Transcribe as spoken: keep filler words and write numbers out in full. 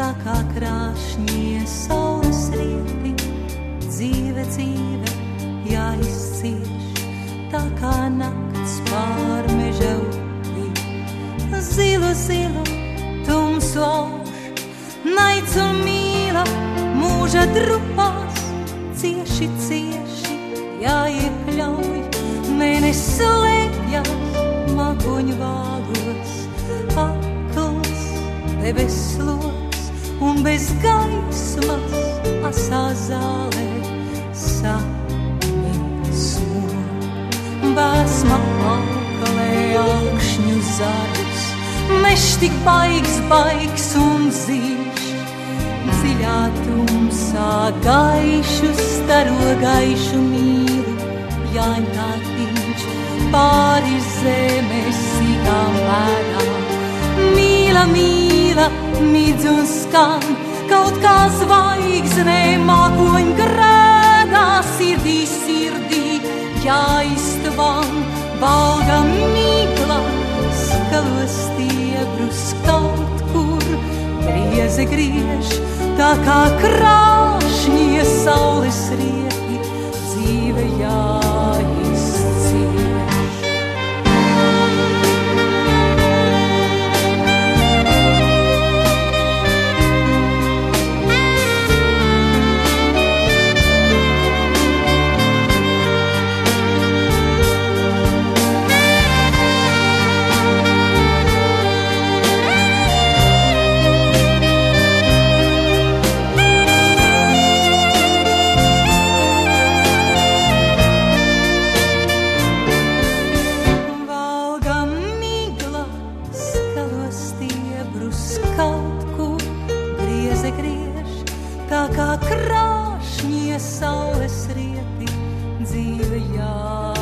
tā kā krāšņie saules rieti, dzīve, dzīve jāizcieš, tā kā nakts pār meža upi. Zilu, zilu, tumsu auž, naids un mīla mūža drupās, cieši, cieši jāiekļauj, mēnesis lēpjas mākoņu vālos, akls debeslos un bez gaismas asā zālē sapnismo. Vēsma aukalē augšņu zarus, mežs tik baigs, baigs un zīš, dziļā tumsā gaišu staro gaišu mīlu, jāņtātiņš pāri zemes sīkām vērām. Mīla, mīla, midz un skan, kaut kā zvaigznē mākoņ grēdā, sirdī, sirdī jāiztvan, valga mīkla, skalos stiebrus kaut kur, grieze griež, tā kā krāšņie saules rieti, dzīve jāizcieš. Tā kā krāšņie saules rieti, dzīve jā.